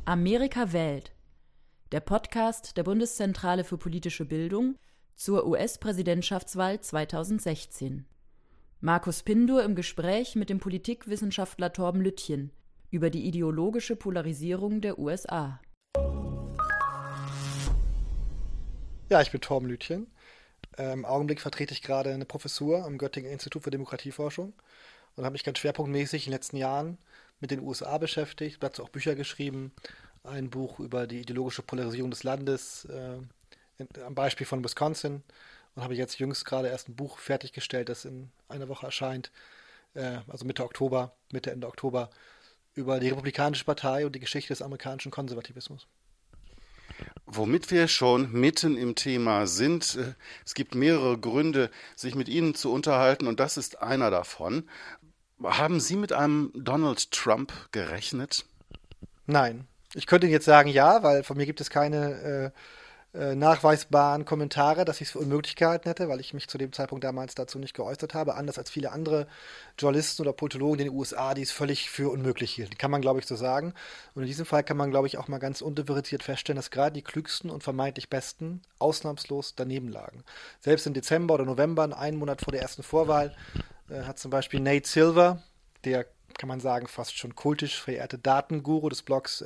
Amerika wählt. Der Podcast der Bundeszentrale für politische Bildung zur US-Präsidentschaftswahl 2016. Markus Pindur im Gespräch mit dem Politikwissenschaftler Torben Lütjen über die ideologische Polarisierung der USA. Ja, ich bin Torben Lütjen. Im Augenblick vertrete ich gerade eine Professur am Göttingen Institut für Demokratieforschung und habe mich ganz schwerpunktmäßig in den letzten Jahren mit den USA beschäftigt, dazu auch Bücher geschrieben, ein Buch über die ideologische Polarisierung des Landes, am Beispiel von Wisconsin, und habe jetzt jüngst gerade erst ein Buch fertiggestellt, das in einer Woche erscheint, also Ende Oktober, über die Republikanische Partei und die Geschichte des amerikanischen Konservativismus. Womit wir schon mitten im Thema sind, es gibt mehrere Gründe, sich mit Ihnen zu unterhalten, und das ist einer davon. Haben Sie mit einem Donald Trump gerechnet? Nein. Ich könnte Ihnen jetzt sagen, ja, weil von mir gibt es keine nachweisbaren Kommentare, dass ich es für unmöglich gehalten hätte, weil ich mich zu dem Zeitpunkt damals dazu nicht geäußert habe, anders als viele andere Journalisten oder Politologen in den USA, die es völlig für unmöglich hielten. Kann man, glaube ich, so sagen. Und in diesem Fall kann man, glaube ich, auch mal ganz undifferenziert feststellen, dass gerade die klügsten und vermeintlich besten ausnahmslos daneben lagen. Selbst im Dezember oder November, einen Monat vor der ersten Vorwahl, hat zum Beispiel Nate Silver, der, kann man sagen, fast schon kultisch verehrte Datenguru des Blogs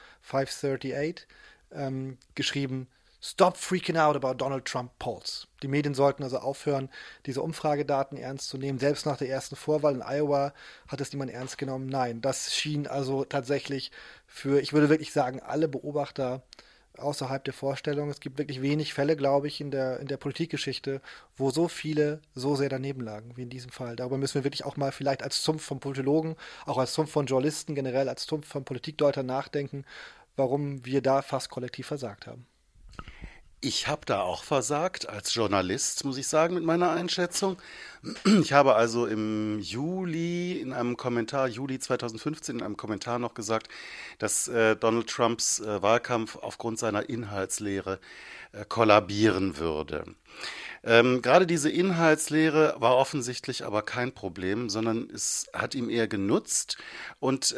538, geschrieben: Stop freaking out about Donald Trump polls. Die Medien sollten also aufhören, diese Umfragedaten ernst zu nehmen. Selbst nach der ersten Vorwahl in Iowa hat es niemand ernst genommen. Nein, das schien also tatsächlich für, ich würde wirklich sagen, alle Beobachter außerhalb der Vorstellung. Es gibt wirklich wenig Fälle, glaube ich, in der Politikgeschichte, wo so viele so sehr daneben lagen, wie in diesem Fall. Darüber müssen wir wirklich auch mal vielleicht als Zunft von Politologen, auch als Zunft von Journalisten, generell als Zunft von Politikdeutern nachdenken, warum wir da fast kollektiv versagt haben. Ich habe da auch versagt, als Journalist, muss ich sagen, mit meiner Einschätzung. Ich habe also im Juli 2015 in einem Kommentar noch gesagt, dass Donald Trumps Wahlkampf aufgrund seiner Inhaltslehre kollabieren würde. Gerade diese Inhaltslehre war offensichtlich aber kein Problem, sondern es hat ihm eher genutzt. Und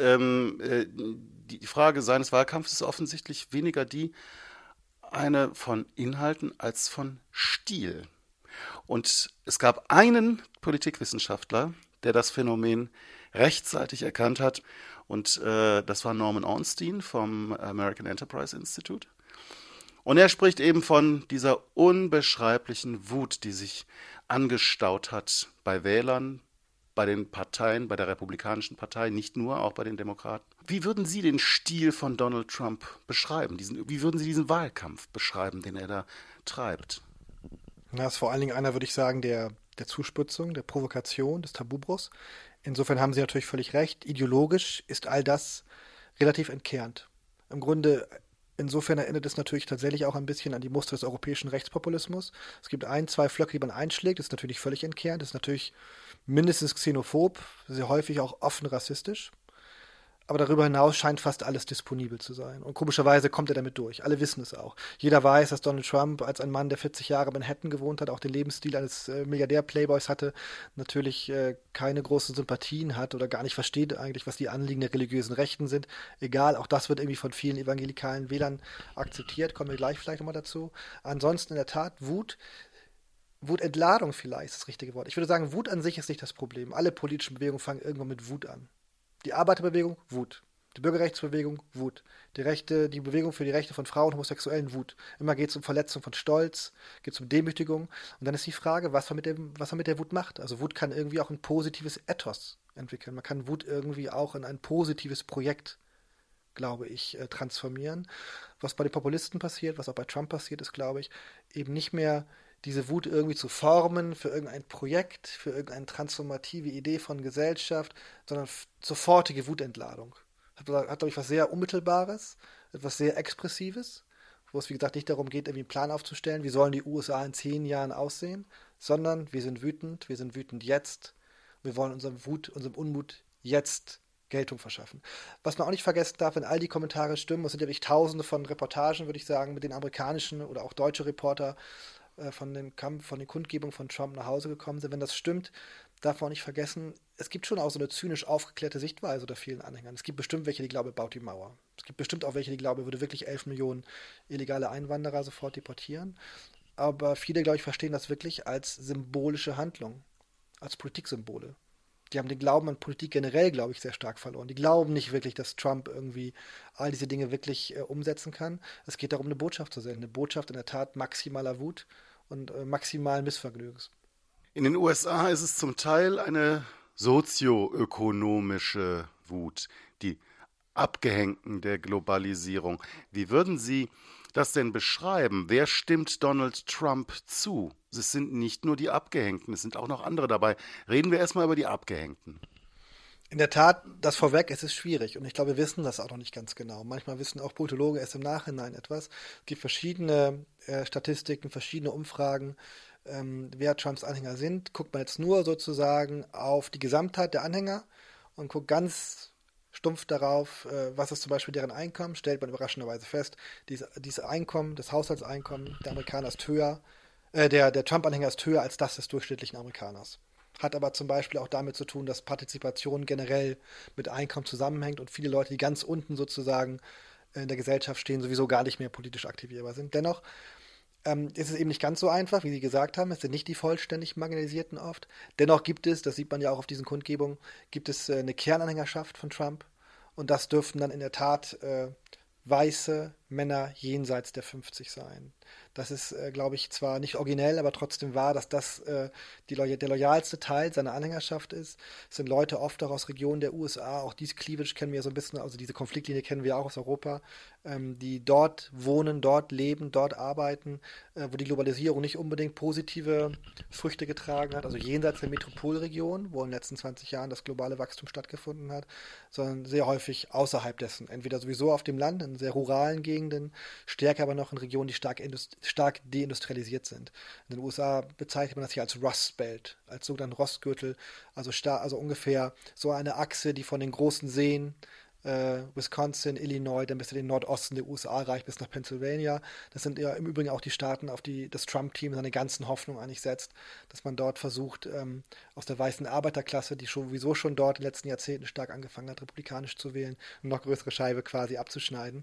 die Frage seines Wahlkampfs ist offensichtlich weniger eine von Inhalten als von Stil. Und es gab einen Politikwissenschaftler, der das Phänomen rechtzeitig erkannt hat, und das war Norman Ornstein vom American Enterprise Institute. Und er spricht eben von dieser unbeschreiblichen Wut, die sich angestaut hat bei Wählern, bei den Parteien, bei der Republikanischen Partei, nicht nur, auch bei den Demokraten. Wie würden Sie den Stil von Donald Trump beschreiben? Wie würden Sie diesen Wahlkampf beschreiben, den er da treibt? Das ist vor allen Dingen einer, würde ich sagen, der Zuspitzung, der Provokation, des Tabubruchs. Insofern haben Sie natürlich völlig recht. Ideologisch ist all das relativ entkernt. Im Grunde, insofern erinnert es natürlich tatsächlich auch ein bisschen an die Muster des europäischen Rechtspopulismus. Es gibt zwei Flöcke, die man einschlägt. Das ist natürlich völlig entkernt. Das ist natürlich mindestens xenophob, sehr häufig auch offen rassistisch. Aber darüber hinaus scheint fast alles disponibel zu sein. Und komischerweise kommt er damit durch. Alle wissen es auch. Jeder weiß, dass Donald Trump als ein Mann, der 40 Jahre in Manhattan gewohnt hat, auch den Lebensstil eines Milliardär-Playboys hatte, natürlich keine großen Sympathien hat oder gar nicht versteht eigentlich, was die Anliegen der religiösen Rechten sind. Egal, auch das wird irgendwie von vielen evangelikalen Wählern akzeptiert. Kommen wir gleich vielleicht nochmal dazu. Ansonsten in der Tat Wutentladung vielleicht ist das richtige Wort. Ich würde sagen, Wut an sich ist nicht das Problem. Alle politischen Bewegungen fangen irgendwann mit Wut an. Die Arbeiterbewegung, Wut. Die Bürgerrechtsbewegung, Wut. Die Bewegung für die Rechte von Frauen und Homosexuellen, Wut. Immer geht es um Verletzung von Stolz, geht es um Demütigung. Und dann ist die Frage, was man mit der Wut macht. Also Wut kann irgendwie auch ein positives Ethos entwickeln. Man kann Wut irgendwie auch in ein positives Projekt, glaube ich, transformieren. Was bei den Populisten passiert, was auch bei Trump passiert ist, glaube ich, eben nicht mehr diese Wut irgendwie zu formen für irgendein Projekt, für irgendeine transformative Idee von Gesellschaft, sondern sofortige Wutentladung. Hat, glaube ich, was sehr Unmittelbares, etwas sehr Expressives, wo es, wie gesagt, nicht darum geht, irgendwie einen Plan aufzustellen, wie sollen die USA in 10 Jahren aussehen, sondern wir sind wütend jetzt, wir wollen unserem Unmut jetzt Geltung verschaffen. Was man auch nicht vergessen darf, wenn all die Kommentare stimmen, es sind ja wirklich tausende von Reportagen, würde ich sagen, mit den amerikanischen oder auch deutsche Reporter von den Kundgebungen von Trump nach Hause gekommen sind. Wenn das stimmt, darf man auch nicht vergessen, es gibt schon auch so eine zynisch aufgeklärte Sichtweise unter vielen Anhängern. Es gibt bestimmt welche, die glauben, baut die Mauer. Es gibt bestimmt auch welche, die glauben, würde wirklich 11 Millionen illegale Einwanderer sofort deportieren. Aber viele, glaube ich, verstehen das wirklich als symbolische Handlung, als Politiksymbole. Die haben den Glauben an Politik generell, glaube ich, sehr stark verloren. Die glauben nicht wirklich, dass Trump irgendwie all diese Dinge wirklich umsetzen kann. Es geht darum, eine Botschaft zu senden. Eine Botschaft in der Tat maximaler Wut und maximalen Missvergnügens. In den USA ist es zum Teil eine sozioökonomische Wut, die Abgehängten der Globalisierung. Wie würden Sie das denn beschreiben? Wer stimmt Donald Trump zu? Es sind nicht nur die Abgehängten, es sind auch noch andere dabei. Reden wir erstmal über die Abgehängten. In der Tat, das vorweg, es ist schwierig und ich glaube, wir wissen das auch noch nicht ganz genau. Manchmal wissen auch Politologen erst im Nachhinein etwas. Es gibt verschiedene Statistiken, verschiedene Umfragen, wer Trumps Anhänger sind. Guckt man jetzt nur sozusagen auf die Gesamtheit der Anhänger und guckt ganz stumpf darauf, was ist zum Beispiel deren Einkommen, stellt man überraschenderweise fest, dieses Einkommen, das Haushaltseinkommen der Amerikaner ist höher, der Trump-Anhänger ist höher als das des durchschnittlichen Amerikaners. Hat aber zum Beispiel auch damit zu tun, dass Partizipation generell mit Einkommen zusammenhängt und viele Leute, die ganz unten sozusagen in der Gesellschaft stehen, sowieso gar nicht mehr politisch aktivierbar sind. Dennoch ist es eben nicht ganz so einfach, wie Sie gesagt haben. Es sind nicht die vollständig Marginalisierten oft. Dennoch gibt es, das sieht man ja auch auf diesen Kundgebungen, gibt es eine Kernanhängerschaft von Trump. Und das dürften dann in der Tat weiße Männer jenseits der 50 sein. Das ist, glaube ich, zwar nicht originell, aber trotzdem wahr, dass das der loyalste Teil seiner Anhängerschaft ist. Es sind Leute oft auch aus Regionen der USA, auch diese Cleavage kennen wir so ein bisschen, also diese Konfliktlinie kennen wir auch aus Europa, die dort wohnen, dort leben, dort arbeiten, wo die Globalisierung nicht unbedingt positive Früchte getragen hat, also jenseits der Metropolregion, wo in den letzten 20 Jahren das globale Wachstum stattgefunden hat, sondern sehr häufig außerhalb dessen. Entweder sowieso auf dem Land, in sehr ruralen Gegenden, stärker aber noch in Regionen, die stark deindustrialisiert sind. In den USA bezeichnet man das hier als Rust Belt, als sogenannten Rostgürtel, also ungefähr so eine Achse, die von den großen Seen Wisconsin, Illinois, dann bis in den Nordosten der USA reicht, bis nach Pennsylvania. Das sind ja im Übrigen auch die Staaten, auf die das Trump-Team seine ganzen Hoffnung eigentlich setzt, dass man dort versucht, aus der weißen Arbeiterklasse, die sowieso schon dort in den letzten Jahrzehnten stark angefangen hat, republikanisch zu wählen, eine noch größere Scheibe quasi abzuschneiden.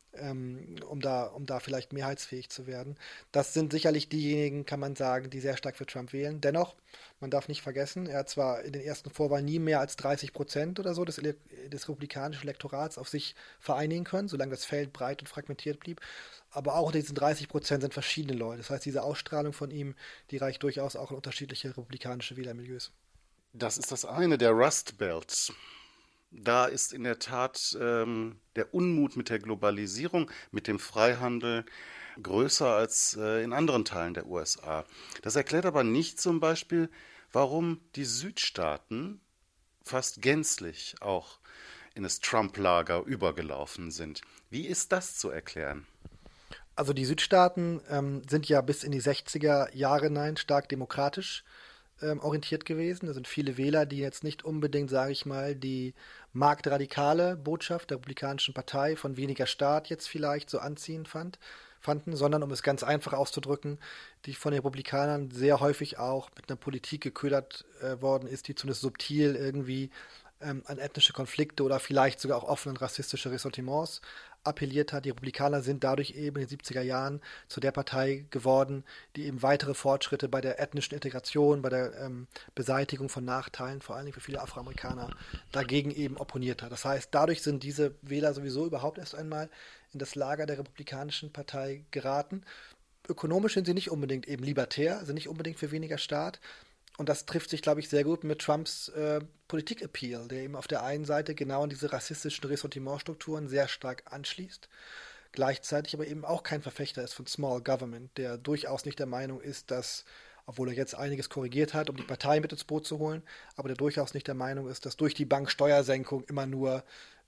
Um da vielleicht mehrheitsfähig zu werden. Das sind sicherlich diejenigen, kann man sagen, die sehr stark für Trump wählen. Dennoch, man darf nicht vergessen, er hat zwar in den ersten Vorwahlen nie mehr als 30% oder so des republikanischen Elektorats auf sich vereinigen können, solange das Feld breit und fragmentiert blieb, aber auch diesen 30% sind verschiedene Leute. Das heißt, diese Ausstrahlung von ihm, die reicht durchaus auch in unterschiedliche republikanische Wählermilieus. Das ist das eine, der Rust Belt. Da ist in der Tat der Unmut mit der Globalisierung, mit dem Freihandel größer als in anderen Teilen der USA. Das erklärt aber nicht zum Beispiel, warum die Südstaaten fast gänzlich auch in das Trump-Lager übergelaufen sind. Wie ist das zu erklären? Also die Südstaaten sind ja bis in die 60er Jahre hinein stark demokratisch orientiert gewesen. Da sind viele Wähler, die jetzt nicht unbedingt, sage ich mal, die marktradikale Botschaft der Republikanischen Partei von weniger Staat jetzt vielleicht so anziehend fanden, sondern, um es ganz einfach auszudrücken, die von den Republikanern sehr häufig auch mit einer Politik geködert worden ist, die zumindest subtil irgendwie an ethnische Konflikte oder vielleicht sogar auch offene und rassistische Ressentiments appelliert hat. Die Republikaner sind dadurch eben in den 70er Jahren zu der Partei geworden, die eben weitere Fortschritte bei der ethnischen Integration, bei der Beseitigung von Nachteilen, vor allen Dingen für viele Afroamerikaner, dagegen eben opponiert hat. Das heißt, dadurch sind diese Wähler sowieso überhaupt erst einmal in das Lager der Republikanischen Partei geraten. Ökonomisch sind sie nicht unbedingt eben libertär, sind nicht unbedingt für weniger Staat. Und das trifft sich, glaube ich, sehr gut mit Trumps Politik-Appeal, der eben auf der einen Seite genau an diese rassistischen Ressentimentstrukturen sehr stark anschließt, gleichzeitig aber eben auch kein Verfechter ist von Small Government, der durchaus nicht der Meinung ist, dass, obwohl er jetzt einiges korrigiert hat, um die Partei mit ins Boot zu holen, aber der durchaus nicht der Meinung ist, dass durch die Banksteuersenkung immer nur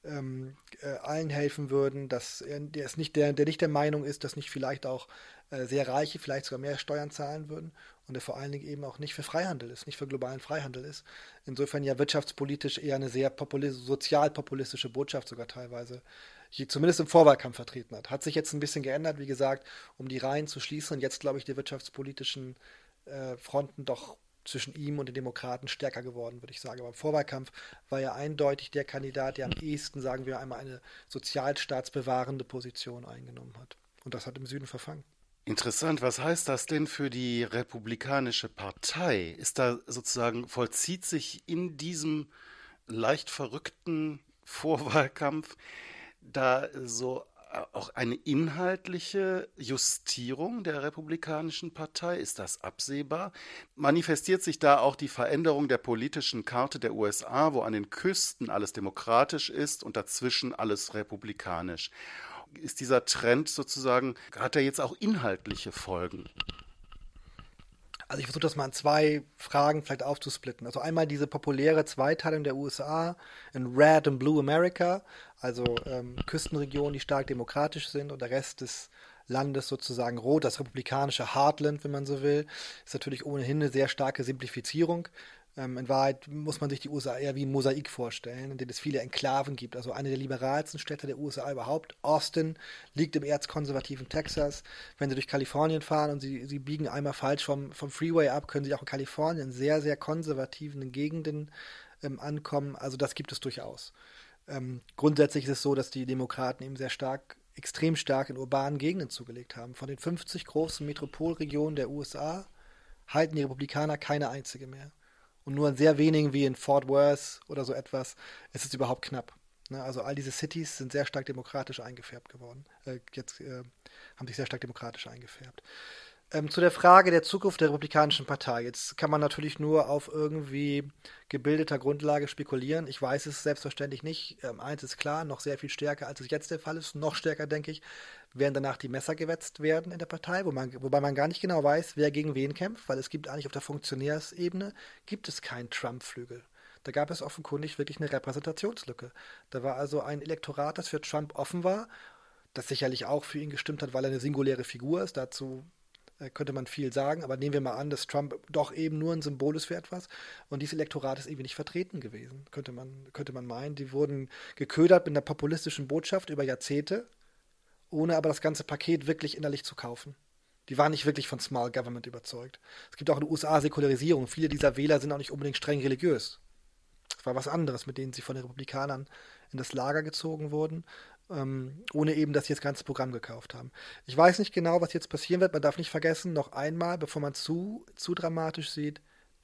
allen helfen würden, dass der nicht der Meinung ist, dass nicht vielleicht auch sehr Reiche vielleicht sogar mehr Steuern zahlen würden und der vor allen Dingen eben auch nicht für Freihandel ist, nicht für globalen Freihandel ist. Insofern ja wirtschaftspolitisch eher eine sehr sozialpopulistische Botschaft sogar teilweise, die zumindest im Vorwahlkampf vertreten hat. Hat sich jetzt ein bisschen geändert, wie gesagt, um die Reihen zu schließen und jetzt, glaube ich, die wirtschaftspolitischen Fronten doch zwischen ihm und den Demokraten stärker geworden, würde ich sagen. Aber im Vorwahlkampf war er eindeutig der Kandidat, der am ehesten, sagen wir einmal, eine sozialstaatsbewahrende Position eingenommen hat. Und das hat im Süden verfangen. Interessant, was heißt das denn für die Republikanische Partei? Ist da sozusagen, vollzieht sich in diesem leicht verrückten Vorwahlkampf da so auch eine inhaltliche Justierung der Republikanischen Partei? Ist das absehbar? Manifestiert sich da auch die Veränderung der politischen Karte der USA, wo an den Küsten alles demokratisch ist und dazwischen alles republikanisch? Ist dieser Trend sozusagen, hat er jetzt auch inhaltliche Folgen? Also ich versuche das mal in zwei Fragen vielleicht aufzusplitten. Also einmal diese populäre Zweiteilung der USA in Red und Blue America, also Küstenregionen, die stark demokratisch sind und der Rest des Landes sozusagen rot, das republikanische Heartland, wenn man so will, ist natürlich ohnehin eine sehr starke Simplifizierung. In Wahrheit muss man sich die USA eher wie ein Mosaik vorstellen, in dem es viele Enklaven gibt. Also eine der liberalsten Städte der USA überhaupt, Austin, liegt im erzkonservativen Texas. Wenn Sie durch Kalifornien fahren und Sie biegen einmal falsch vom Freeway ab, können Sie auch in Kalifornien in sehr, sehr konservativen Gegenden ankommen. Also das gibt es durchaus. Grundsätzlich ist es so, dass die Demokraten eben extrem stark in urbanen Gegenden zugelegt haben. Von den 50 großen Metropolregionen der USA halten die Republikaner keine einzige mehr. Und nur in sehr wenigen wie in Fort Worth oder so etwas ist es überhaupt knapp. Ne? Also all diese Cities sind sehr stark demokratisch eingefärbt geworden. Haben sich sehr stark demokratisch eingefärbt. Zu der Frage der Zukunft der Republikanischen Partei. Jetzt kann man natürlich nur auf irgendwie gebildeter Grundlage spekulieren. Ich weiß es selbstverständlich nicht. Eins ist klar, noch sehr viel stärker, als es jetzt der Fall ist. Noch stärker, denke ich, werden danach die Messer gewetzt werden in der Partei, wobei man gar nicht genau weiß, wer gegen wen kämpft, weil es gibt eigentlich auf der Funktionärsebene gibt es keinen Trump-Flügel. Da gab es offenkundig wirklich eine Repräsentationslücke. Da war also ein Elektorat, das für Trump offen war, das sicherlich auch für ihn gestimmt hat, weil er eine singuläre Figur ist. Dazu könnte man viel sagen, aber nehmen wir mal an, dass Trump doch eben nur ein Symbol ist für etwas und dieses Elektorat ist irgendwie nicht vertreten gewesen, könnte man meinen. Die wurden geködert mit einer populistischen Botschaft über Jahrzehnte, ohne aber das ganze Paket wirklich innerlich zu kaufen. Die waren nicht wirklich von Small Government überzeugt. Es gibt auch in den USA Säkularisierung. Viele dieser Wähler sind auch nicht unbedingt streng religiös. Das war was anderes, mit denen sie von den Republikanern in das Lager gezogen wurden, ohne eben, dass sie das ganze Programm gekauft haben. Ich weiß nicht genau, was jetzt passieren wird. Man darf nicht vergessen, noch einmal, bevor man zu dramatisch sieht,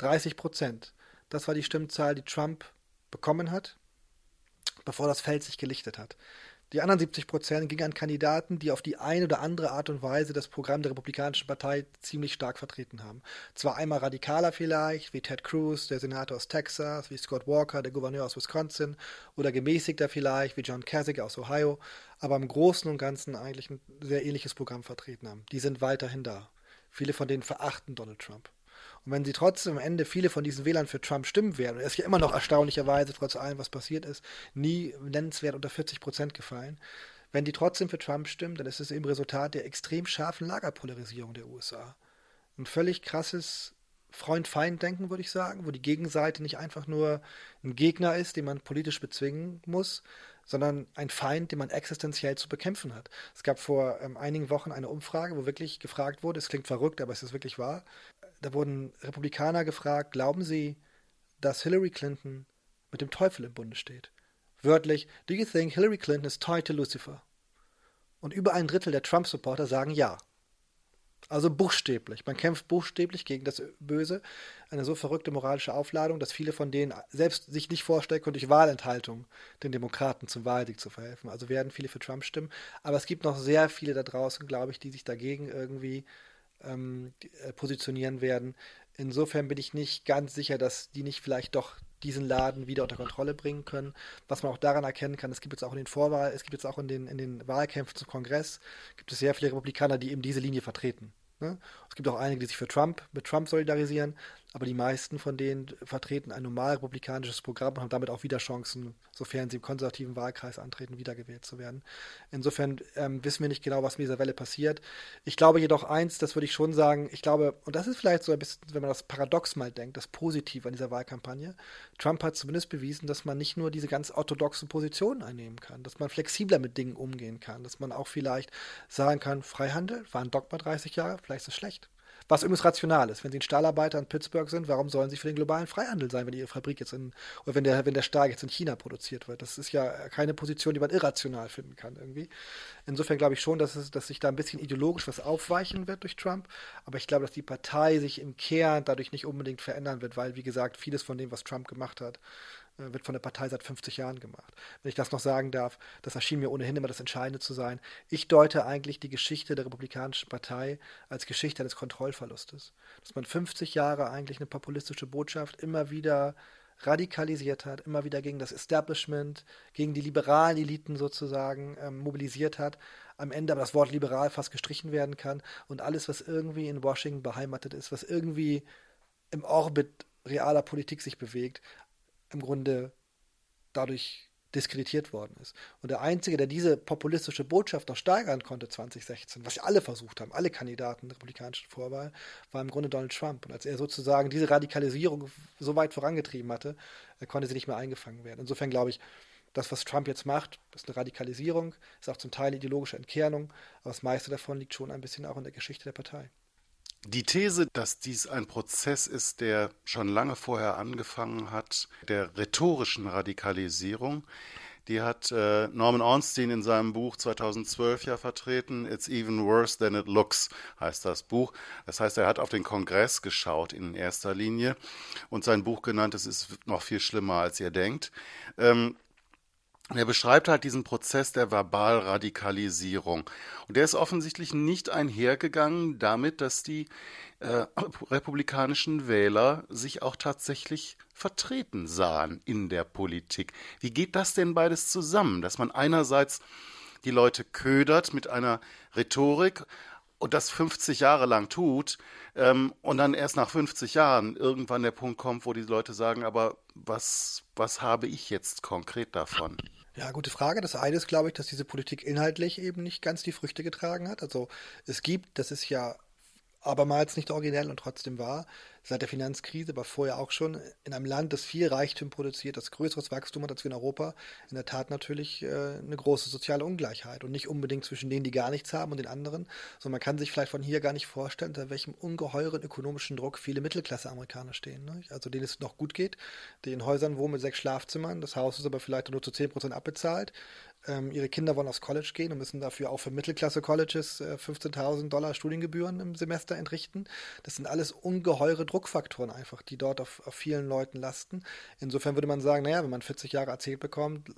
30%. Das war die Stimmzahl, die Trump bekommen hat, bevor das Feld sich gelichtet hat. Die anderen 70% gingen an Kandidaten, die auf die eine oder andere Art und Weise das Programm der Republikanischen Partei ziemlich stark vertreten haben. Zwar einmal radikaler vielleicht, wie Ted Cruz, der Senator aus Texas, wie Scott Walker, der Gouverneur aus Wisconsin, oder gemäßigter vielleicht, wie John Kasich aus Ohio, aber im Großen und Ganzen eigentlich ein sehr ähnliches Programm vertreten haben. Die sind weiterhin da. Viele von denen verachten Donald Trump. Und wenn sie trotzdem am Ende viele von diesen Wählern für Trump stimmen werden, und er ist ja immer noch erstaunlicherweise, trotz allem, was passiert ist, nie nennenswert unter 40% gefallen, wenn die trotzdem für Trump stimmen, dann ist es eben Resultat der extrem scharfen Lagerpolarisierung der USA. Ein völlig krasses Freund-Feind-Denken, würde ich sagen, wo die Gegenseite nicht einfach nur ein Gegner ist, den man politisch bezwingen muss, sondern ein Feind, den man existenziell zu bekämpfen hat. Es gab vor einigen Wochen eine Umfrage, wo wirklich gefragt wurde, es klingt verrückt, aber es ist wirklich wahr, da wurden Republikaner gefragt, glauben Sie, dass Hillary Clinton mit dem Teufel im Bunde steht? Wörtlich, do you think Hillary Clinton is tied to Lucifer? Und über ein Drittel der Trump-Supporter sagen ja. Also buchstäblich. Man kämpft buchstäblich gegen das Böse. Eine so verrückte moralische Aufladung, dass viele von denen selbst sich nicht vorstellen können, durch Wahlenthaltung den Demokraten zum Wahlsieg zu verhelfen. Also werden viele für Trump stimmen. Aber es gibt noch sehr viele da draußen, glaube ich, die sich dagegen irgendwie positionieren werden. Insofern bin ich nicht ganz sicher, dass die nicht vielleicht doch diesen Laden wieder unter Kontrolle bringen können. Was man auch daran erkennen kann, es gibt jetzt auch in den Wahlkämpfen zum Kongress, gibt es sehr viele Republikaner, die eben diese Linie vertreten. Ne? Es gibt auch einige, die sich mit Trump solidarisieren, aber die meisten von denen vertreten ein normal republikanisches Programm und haben damit auch wieder Chancen, sofern sie im konservativen Wahlkreis antreten, wiedergewählt zu werden. Insofern wissen wir nicht genau, was mit dieser Welle passiert. Ich glaube jedoch eins, das würde ich schon sagen, ich glaube, und das ist vielleicht so ein bisschen, wenn man das paradox mal denkt, das Positive an dieser Wahlkampagne, Trump hat zumindest bewiesen, dass man nicht nur diese ganz orthodoxen Positionen einnehmen kann, dass man flexibler mit Dingen umgehen kann, dass man auch vielleicht sagen kann, Freihandel war ein Dogma 30 Jahre, vielleicht ist es schlecht. Was übrigens rational ist. Wenn Sie ein Stahlarbeiter in Pittsburgh sind, warum sollen Sie für den globalen Freihandel sein, wenn Ihre Fabrik jetzt oder wenn der Stahl jetzt in China produziert wird? Das ist ja keine Position, die man irrational finden kann irgendwie. Insofern glaube ich schon, dass sich da ein bisschen ideologisch was aufweichen wird durch Trump. Aber ich glaube, dass die Partei sich im Kern dadurch nicht unbedingt verändern wird, weil, wie gesagt, vieles von dem, was Trump gemacht hat, wird von der Partei seit 50 Jahren gemacht. Wenn ich das noch sagen darf, das erschien mir ohnehin immer das Entscheidende zu sein. Ich deute eigentlich die Geschichte der Republikanischen Partei als Geschichte eines Kontrollverlustes. Dass man 50 Jahre eigentlich eine populistische Botschaft immer wieder radikalisiert hat, immer wieder gegen das Establishment, gegen die liberalen Eliten sozusagen mobilisiert hat, am Ende aber das Wort liberal fast gestrichen werden kann und alles, was irgendwie in Washington beheimatet ist, was irgendwie im Orbit realer Politik sich bewegt, im Grunde dadurch diskreditiert worden ist. Und der Einzige, der diese populistische Botschaft noch steigern konnte 2016, was ja alle versucht haben, alle Kandidaten der republikanischen Vorwahl, war im Grunde Donald Trump. Und als er sozusagen diese Radikalisierung so weit vorangetrieben hatte, konnte sie nicht mehr eingefangen werden. Insofern glaube ich, das, was Trump jetzt macht, ist eine Radikalisierung, ist auch zum Teil ideologische Entkernung, aber das meiste davon liegt schon ein bisschen auch in der Geschichte der Partei. Die These, dass dies ein Prozess ist, der schon lange vorher angefangen hat, der rhetorischen Radikalisierung, die hat Norman Ornstein in seinem Buch 2012 ja vertreten. It's even worse than it looks, heißt das Buch. Das heißt, er hat auf den Kongress geschaut in erster Linie und sein Buch genannt, es ist noch viel schlimmer, als ihr denkt. Er beschreibt halt diesen Prozess der Verbalradikalisierung. Und der ist offensichtlich nicht einhergegangen damit, dass die republikanischen Wähler sich auch tatsächlich vertreten sahen in der Politik. Wie geht das denn beides zusammen? Dass man einerseits die Leute ködert mit einer Rhetorik und das 50 Jahre lang tut und dann erst nach 50 Jahren irgendwann der Punkt kommt, wo die Leute sagen, aber was habe ich jetzt konkret davon? Ja, gute Frage. Das eine ist, glaube ich, dass diese Politik inhaltlich eben nicht ganz die Früchte getragen hat. Also es gibt, das ist ja abermals nicht originell und trotzdem wahr, seit der Finanzkrise, aber vorher auch schon, in einem Land, das viel Reichtum produziert, das größeres Wachstum hat als wir in Europa, in der Tat natürlich eine große soziale Ungleichheit und nicht unbedingt zwischen denen, die gar nichts haben und den anderen, sondern man kann sich vielleicht von hier gar nicht vorstellen, unter welchem ungeheuren ökonomischen Druck viele Mittelklasse-Amerikaner stehen. Ne? Also denen es noch gut geht, die in Häusern wohnen mit 6 Schlafzimmern, das Haus ist aber vielleicht nur zu 10% abbezahlt. Ihre Kinder wollen aufs College gehen und müssen dafür auch für Mittelklasse-Colleges $15.000 Studiengebühren im Semester entrichten. Das sind alles ungeheure Druckfaktoren einfach, die dort auf vielen Leuten lasten. Insofern würde man sagen, naja, wenn man 40 Jahre erzählt bekommt,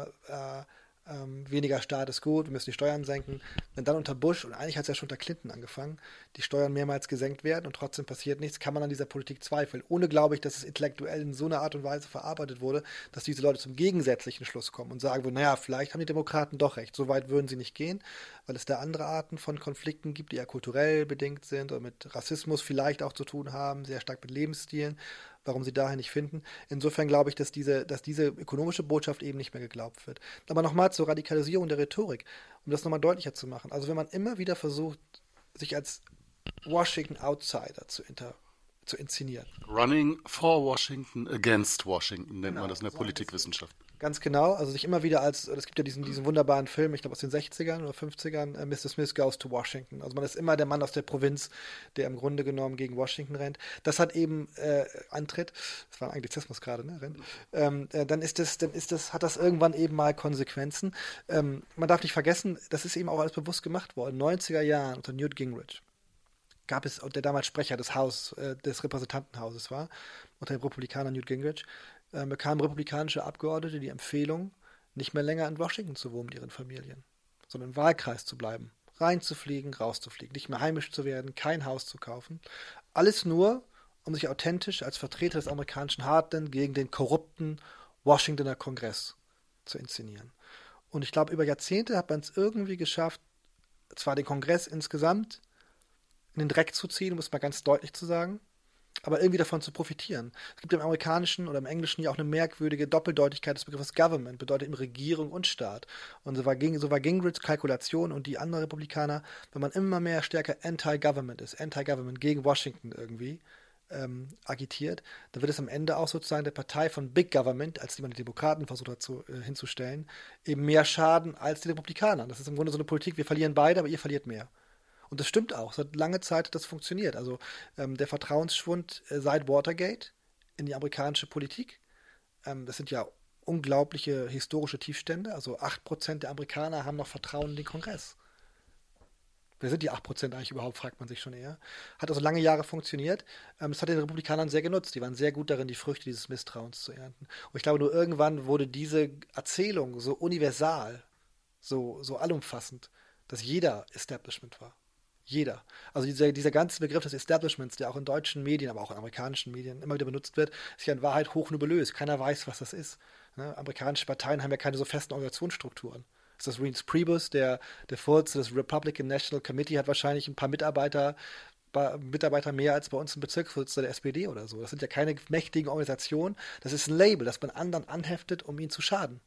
weniger Staat ist gut, wir müssen die Steuern senken. Wenn dann unter Bush, und eigentlich hat es ja schon unter Clinton angefangen, die Steuern mehrmals gesenkt werden und trotzdem passiert nichts, kann man an dieser Politik zweifeln. Ohne, glaube ich, dass es intellektuell in so einer Art und Weise verarbeitet wurde, dass diese Leute zum gegensätzlichen Schluss kommen und sagen würden, naja, vielleicht haben die Demokraten doch recht. So weit würden sie nicht gehen, weil es da andere Arten von Konflikten gibt, die ja kulturell bedingt sind oder mit Rassismus vielleicht auch zu tun haben, sehr stark mit Lebensstilen, warum sie daher nicht finden. Insofern glaube ich, dass diese ökonomische Botschaft eben nicht mehr geglaubt wird. Aber nochmal zur Radikalisierung der Rhetorik, um das nochmal deutlicher zu machen. Also wenn man immer wieder versucht, sich als Washington Outsider zu inszenieren. Running for Washington against Washington nennt Genau, man das in der so Politikwissenschaft. Ganz genau, also sich immer wieder es gibt ja diesen wunderbaren Film, ich glaube aus den 60ern oder 50ern, Mr. Smith Goes to Washington. Also man ist immer der Mann aus der Provinz, der im Grunde genommen gegen Washington rennt. Das hat eben Antritt, das war ein Anglizismus gerade, ne? Dann hat das irgendwann eben mal Konsequenzen. Man darf nicht vergessen, das ist eben auch alles bewusst gemacht worden. 90er Jahren unter Newt Gingrich gab es, der damals Sprecher des Repräsentantenhauses war, unter dem Republikaner Newt Gingrich, bekamen republikanische Abgeordnete die Empfehlung, nicht mehr länger in Washington zu wohnen mit ihren Familien, sondern im Wahlkreis zu bleiben, reinzufliegen, rauszufliegen, nicht mehr heimisch zu werden, kein Haus zu kaufen. Alles nur, um sich authentisch als Vertreter des amerikanischen Heartland gegen den korrupten Washingtoner Kongress zu inszenieren. Und ich glaube, über Jahrzehnte hat man es irgendwie geschafft, zwar den Kongress insgesamt in den Dreck zu ziehen, um es mal ganz deutlich zu sagen, aber irgendwie davon zu profitieren. Es gibt im Amerikanischen oder im Englischen ja auch eine merkwürdige Doppeldeutigkeit des Begriffes Government, bedeutet eben Regierung und Staat. Und so war Gingrichs Kalkulation und die anderen Republikaner, wenn man immer mehr stärker Anti-Government ist, Anti-Government gegen Washington irgendwie agitiert, dann wird es am Ende auch sozusagen der Partei von Big Government, als die man die Demokraten versucht hat hinzustellen, eben mehr schaden als die Republikaner. Das ist im Grunde so eine Politik, wir verlieren beide, aber ihr verliert mehr. Und das stimmt auch. Seit langer Zeit hat das funktioniert. Also der Vertrauensschwund seit Watergate in die amerikanische Politik, das sind ja unglaubliche historische Tiefstände. Also 8% der Amerikaner haben noch Vertrauen in den Kongress. Wer sind die 8% eigentlich überhaupt, fragt man sich schon eher. Hat also lange Jahre funktioniert. Das hat den Republikanern sehr genutzt. Die waren sehr gut darin, die Früchte dieses Misstrauens zu ernten. Und ich glaube, nur irgendwann wurde diese Erzählung so universal, so allumfassend, dass jeder Establishment war. Jeder. Also dieser ganze Begriff des Establishments, der auch in deutschen Medien, aber auch in amerikanischen Medien immer wieder benutzt wird, ist ja in Wahrheit hochnebulös. Keiner weiß, was das ist. Ne? Amerikanische Parteien haben ja keine so festen Organisationsstrukturen. Ist das Reince Priebus, der Vorsitzende des Republican National Committee, hat wahrscheinlich ein paar Mitarbeiter mehr als bei uns ein Bezirksvorsitzender der SPD oder so. Das sind ja keine mächtigen Organisationen. Das ist ein Label, das man anderen anheftet, um ihnen zu schaden.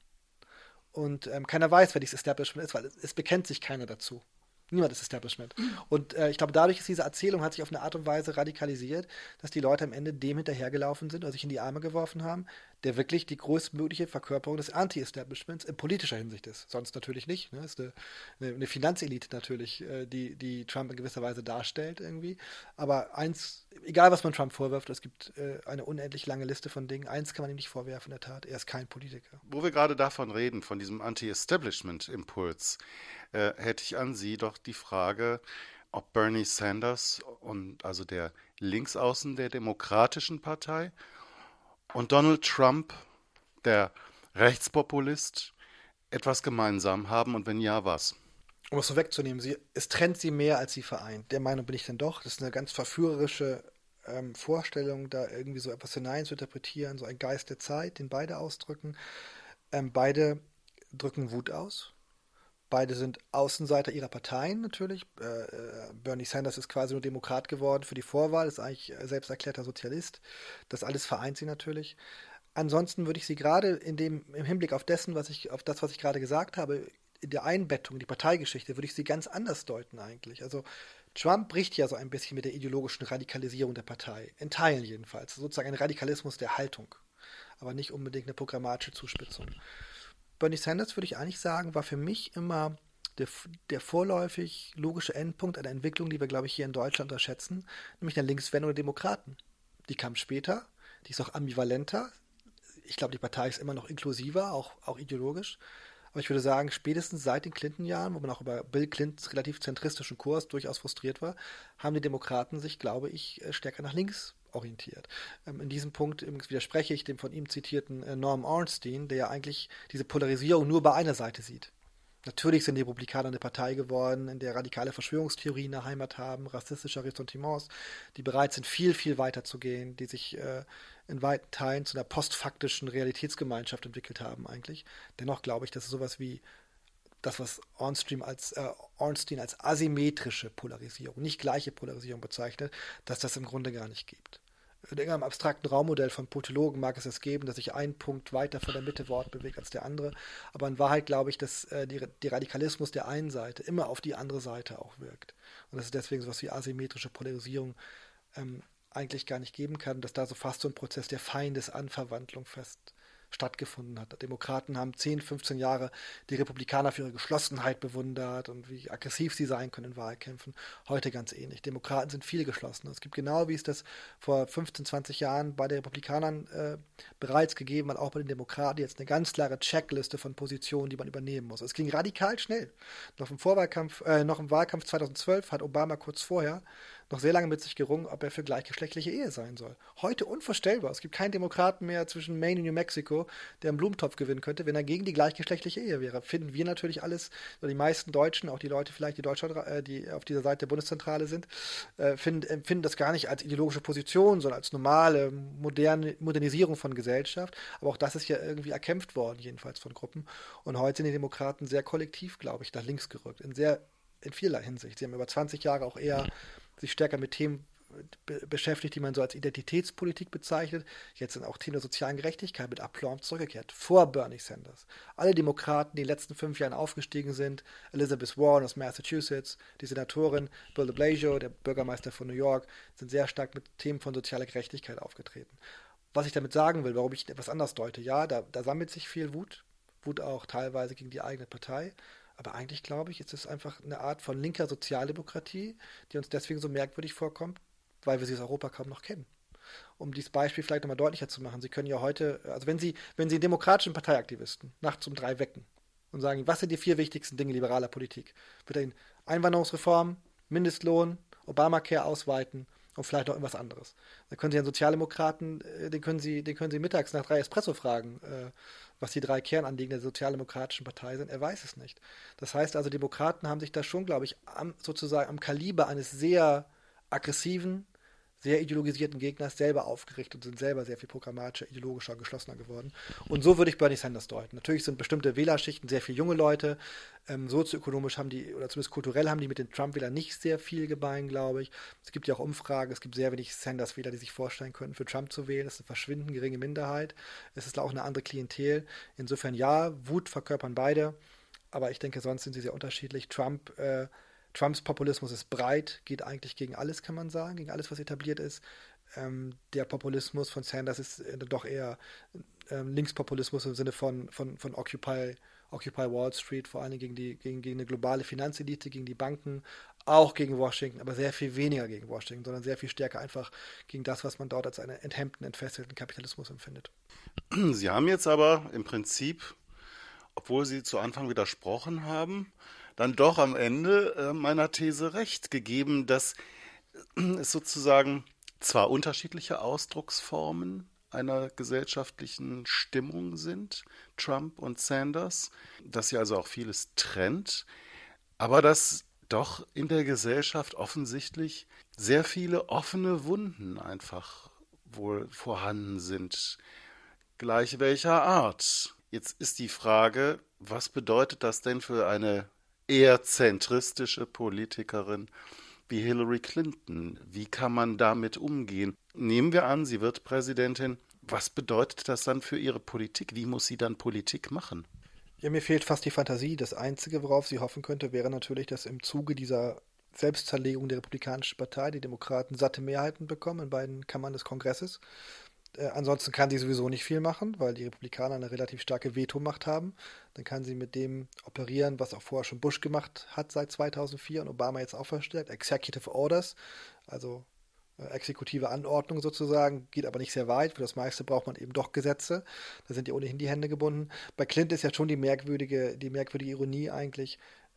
Und keiner weiß, wer dieses Establishment ist, weil es bekennt sich keiner dazu. Niemand ist Establishment. Und ich glaube, dadurch ist diese Erzählung, hat sich auf eine Art und Weise radikalisiert, dass die Leute am Ende dem hinterhergelaufen sind oder sich in die Arme geworfen haben, der wirklich die größtmögliche Verkörperung des Anti-Establishments in politischer Hinsicht ist. Sonst natürlich nicht. Ne? Ist eine Finanzelite natürlich, die Trump in gewisser Weise darstellt irgendwie. Aber eins, egal was man Trump vorwirft, es gibt eine unendlich lange Liste von Dingen. Eins kann man ihm nicht vorwerfen, in der Tat, er ist kein Politiker. Wo wir gerade davon reden, von diesem Anti-Establishment-Impuls, hätte ich an Sie doch die Frage, ob Bernie Sanders und also der Linksaußen der Demokratischen Partei und Donald Trump, der Rechtspopulist, etwas gemeinsam haben und wenn ja, was? Um es so wegzunehmen, es trennt sie mehr, als sie vereint. Der Meinung bin ich denn doch. Das ist eine ganz verführerische Vorstellung, da irgendwie so etwas hinein zu interpretieren, so ein Geist der Zeit, den beide ausdrücken. Beide drücken Wut aus. Beide sind Außenseiter ihrer Parteien natürlich. Bernie Sanders ist quasi nur Demokrat geworden für die Vorwahl, ist eigentlich selbst erklärter Sozialist. Das alles vereint sie natürlich. Ansonsten würde ich sie gerade im Hinblick auf das, was ich gerade gesagt habe, in der Einbettung, die Parteigeschichte, würde ich sie ganz anders deuten eigentlich. Also Trump bricht ja so ein bisschen mit der ideologischen Radikalisierung der Partei. In Teilen jedenfalls. Sozusagen ein Radikalismus der Haltung. Aber nicht unbedingt eine programmatische Zuspitzung. Bernie Sanders, würde ich eigentlich sagen, war für mich immer der vorläufig logische Endpunkt einer Entwicklung, die wir, glaube ich, hier in Deutschland unterschätzen, nämlich der Linkswendung der Demokraten. Die kam später, die ist auch ambivalenter. Ich glaube, die Partei ist immer noch inklusiver, auch ideologisch. Aber ich würde sagen, spätestens seit den Clinton-Jahren, wo man auch über Bill Clintons relativ zentristischen Kurs durchaus frustriert war, haben die Demokraten sich, glaube ich, stärker nach links orientiert. In diesem Punkt übrigens widerspreche ich dem von ihm zitierten Norm Ornstein, der ja eigentlich diese Polarisierung nur bei einer Seite sieht. Natürlich sind die Republikaner eine Partei geworden, in der radikale Verschwörungstheorien eine Heimat haben, rassistische Ressentiments, die bereit sind, viel, viel weiter zu gehen, die sich in weiten Teilen zu einer postfaktischen Realitätsgemeinschaft entwickelt haben eigentlich. Dennoch glaube ich, dass es sowas wie das, was Ornstein als asymmetrische Polarisierung, nicht gleiche Polarisierung bezeichnet, dass das im Grunde gar nicht gibt. In irgendeinem abstrakten Raummodell von Politologen mag es es geben, dass sich ein Punkt weiter von der Mitte bewegt als der andere. Aber in Wahrheit glaube ich, dass der Radikalismus der einen Seite immer auf die andere Seite auch wirkt. Und dass es deswegen so etwas wie asymmetrische Polarisierung eigentlich gar nicht geben kann, dass da so fast so ein Prozess der Feindesanverwandlung stattgefunden hat. Demokraten haben 10, 15 Jahre die Republikaner für ihre Geschlossenheit bewundert und wie aggressiv sie sein können in Wahlkämpfen. Heute ganz ähnlich. Demokraten sind viel geschlossener. Es gibt genau, wie es das vor 15, 20 Jahren bei den Republikanern bereits gegeben hat, auch bei den Demokraten jetzt eine ganz klare Checkliste von Positionen, die man übernehmen muss. Es ging radikal schnell. Noch im Wahlkampf 2012 hat Obama kurz vorher noch sehr lange mit sich gerungen, ob er für gleichgeschlechtliche Ehe sein soll. Heute unvorstellbar. Es gibt keinen Demokraten mehr zwischen Maine und New Mexico, der einen Blumentopf gewinnen könnte, wenn er gegen die gleichgeschlechtliche Ehe wäre. Finden wir natürlich alles, oder die meisten Deutschen, auch die Leute vielleicht, die auf dieser Seite der Bundeszentrale sind, empfinden das gar nicht als ideologische Position, sondern als normale Modernisierung von Gesellschaft. Aber auch das ist ja irgendwie erkämpft worden, jedenfalls von Gruppen. Und heute sind die Demokraten sehr kollektiv, glaube ich, nach links gerückt. In vielerlei Hinsicht. Sie haben über 20 Jahre auch eher sich stärker mit Themen beschäftigt, die man so als Identitätspolitik bezeichnet. Jetzt sind auch Themen der sozialen Gerechtigkeit mit Aplomb zurückgekehrt. Vor Bernie Sanders. Alle Demokraten, die in den letzten 5 Jahren aufgestiegen sind, Elizabeth Warren aus Massachusetts, die Senatorin Bill de Blasio, der Bürgermeister von New York, sind sehr stark mit Themen von sozialer Gerechtigkeit aufgetreten. Was ich damit sagen will, warum ich etwas anders deute, ja, da sammelt sich viel Wut auch teilweise gegen die eigene Partei, Aber eigentlich, glaube ich, ist es einfach eine Art von linker Sozialdemokratie, die uns deswegen so merkwürdig vorkommt, weil wir sie aus Europa kaum noch kennen. Um dieses Beispiel vielleicht nochmal deutlicher zu machen, Sie können ja heute, also wenn Sie einen demokratischen Parteiaktivisten nachts um 3 wecken und sagen, was sind die 4 wichtigsten Dinge liberaler Politik, wird er Ihnen Einwanderungsreform, Mindestlohn, Obamacare ausweiten und vielleicht noch irgendwas anderes. Dann können Sie einen Sozialdemokraten, den können Sie mittags nach 3 Espresso fragen, was die 3 Kernanliegen der Sozialdemokratischen Partei sind. Er weiß es nicht. Das heißt also, Demokraten haben sich da schon, glaube ich, sozusagen am Kaliber eines sehr aggressiven, sehr ideologisierten Gegners selber aufgerichtet und sind selber sehr viel programmatischer, ideologischer, geschlossener geworden. Und so würde ich Bernie Sanders deuten. Natürlich sind bestimmte Wählerschichten sehr viel junge Leute. Sozioökonomisch haben die, oder zumindest kulturell haben die mit den Trump-Wählern nicht sehr viel gemein, glaube ich. Es gibt ja auch Umfragen, es gibt sehr wenig Sanders-Wähler, die sich vorstellen könnten, für Trump zu wählen. Das ist eine verschwindend geringe Minderheit. Es ist auch eine andere Klientel. Insofern ja, Wut verkörpern beide. Aber ich denke, sonst sind sie sehr unterschiedlich. Trumps Populismus ist breit, geht eigentlich gegen alles, kann man sagen, gegen alles, was etabliert ist. Der Populismus von Sanders ist doch eher Linkspopulismus im Sinne von Occupy Wall Street, vor allem gegen eine globale Finanzelite, gegen die Banken, auch gegen Washington, aber sehr viel weniger gegen Washington, sondern sehr viel stärker einfach gegen das, was man dort als einen enthemmten, entfesselten Kapitalismus empfindet. Sie haben jetzt aber im Prinzip, obwohl Sie zu Anfang widersprochen haben, dann doch am Ende meiner These recht gegeben, dass es sozusagen zwar unterschiedliche Ausdrucksformen einer gesellschaftlichen Stimmung sind, Trump und Sanders, dass sie also auch vieles trennt, aber dass doch in der Gesellschaft offensichtlich sehr viele offene Wunden einfach wohl vorhanden sind, gleich welcher Art. Jetzt ist die Frage, was bedeutet das denn für eine eher zentristische Politikerin wie Hillary Clinton? Wie kann man damit umgehen? Nehmen wir an, sie wird Präsidentin. Was bedeutet das dann für ihre Politik? Wie muss sie dann Politik machen? Ja, mir fehlt fast die Fantasie. Das Einzige, worauf sie hoffen könnte, wäre natürlich, dass im Zuge dieser Selbstzerlegung der Republikanischen Partei die Demokraten satte Mehrheiten bekommen in beiden Kammern des Kongresses. Ansonsten kann sie sowieso nicht viel machen, weil die Republikaner eine relativ starke Vetomacht haben. Dann kann sie mit dem operieren, was auch vorher schon Bush gemacht hat seit 2004 und Obama jetzt auch verstärkt. Executive Orders, also exekutive Anordnung sozusagen, geht aber nicht sehr weit. Für das meiste braucht man eben doch Gesetze. Da sind ja ohnehin die Hände gebunden. Bei Clinton ist ja schon die merkwürdige Ironie eigentlich,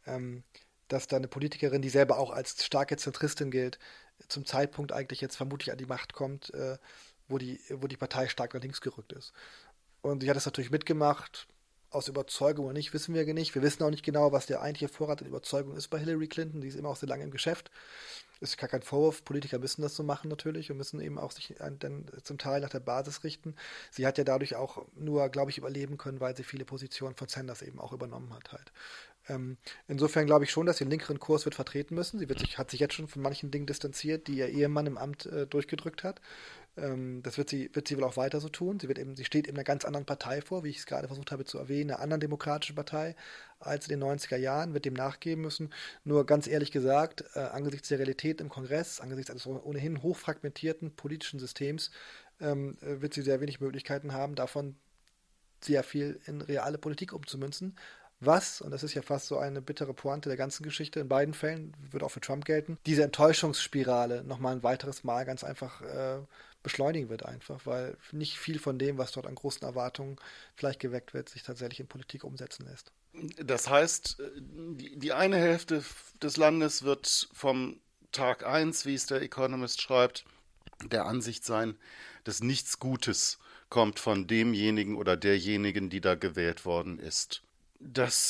dass da eine Politikerin, die selber auch als starke Zentristin gilt, zum Zeitpunkt eigentlich jetzt vermutlich an die Macht kommt, wo die Partei stark nach links gerückt ist. Und sie hat es natürlich mitgemacht, aus Überzeugung oder nicht, wissen wir nicht. Wir wissen auch nicht genau, was der eigentliche Vorrat an Überzeugung ist bei Hillary Clinton. Die ist immer auch sehr lange im Geschäft. Ist gar kein Vorwurf. Politiker müssen das so machen natürlich und müssen eben auch sich dann zum Teil nach der Basis richten. Sie hat ja dadurch auch nur, glaube ich, überleben können, weil sie viele Positionen von Sanders eben auch übernommen hat halt. Insofern glaube ich schon, dass sie den linkeren Kurs wird vertreten müssen. Sie hat sich jetzt schon von manchen Dingen distanziert, die ihr Ehemann im Amt durchgedrückt hat. Das wird sie wohl auch weiter so tun. Sie steht in einer ganz anderen Partei vor, wie ich es gerade versucht habe zu erwähnen, einer anderen demokratischen Partei als in den 90er Jahren, wird dem nachgeben müssen. Nur ganz ehrlich gesagt, angesichts der Realität im Kongress, angesichts eines ohnehin hochfragmentierten politischen Systems, wird sie sehr wenig Möglichkeiten haben, davon sehr viel in reale Politik umzumünzen. Was, und das ist ja fast so eine bittere Pointe der ganzen Geschichte, in beiden Fällen, wird auch für Trump gelten, diese Enttäuschungsspirale nochmal ein weiteres Mal ganz einfach beschleunigen wird einfach, weil nicht viel von dem, was dort an großen Erwartungen vielleicht geweckt wird, sich tatsächlich in Politik umsetzen lässt. Das heißt, die eine Hälfte des Landes wird vom Tag 1, wie es der Economist schreibt, der Ansicht sein, dass nichts Gutes kommt von demjenigen oder derjenigen, die da gewählt worden ist. Das